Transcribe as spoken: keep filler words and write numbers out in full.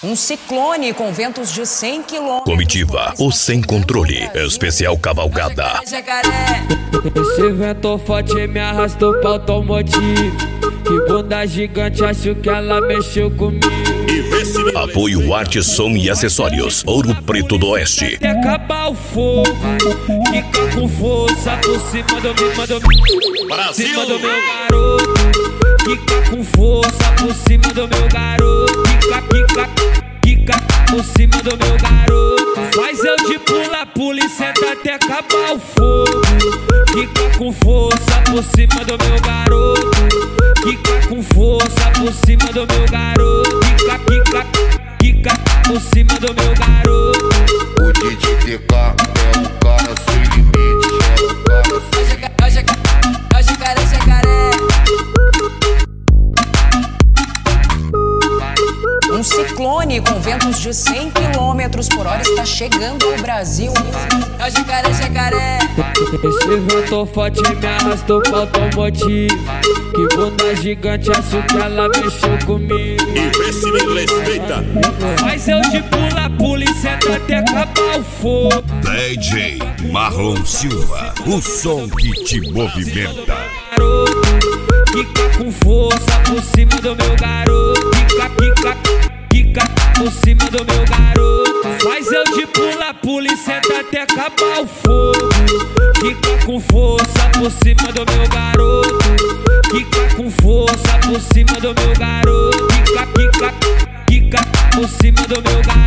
Um ciclone com ventos de cem quilômetros. Comitiva, o Sem Controle, especial cavalgada. Esse vento forte me arrastou pra automotivo. Que bunda gigante, acho que ela mexeu comigo. Apoio Arte, Som e Acessórios, Ouro Preto do Oeste. Até acabar o fogo, fica com força por cima do meu, do Brasil. cima do meu garoto. Fica com força por cima do meu garoto. Fica, fica, fica por cima do meu garoto. Faz eu de pula, pula e senta até acabar o fogo. Fica com força por cima do meu garoto. Fica com força por cima do meu garoto. Fica, fica, fica por cima do meu garoto. O D J T K é um cara sem limite. É um cara sem limite. É o jacaré, jacaré. Um ciclone com ventos de cem quilômetros por hora está chegando ao Brasil. É o jacaré, jacaré. Esse vento forte me arrastou pra automotivo. Que bunda gigante, acho que ela mexeu comigo. E vê se me respeita. Faz eu de pula, pula e senta até acabar o fogo. D J Marlon Silva, o som que te movimenta. Fica com força por cima do meu garoto. Fica, fica, fica por cima do meu garoto. Faz eu de pula, pula e senta até acabar o fogo. Fica com força por cima do meu garoto. Fica com força por cima do meu garoto. Fica, fica, fica por cima do meu garoto.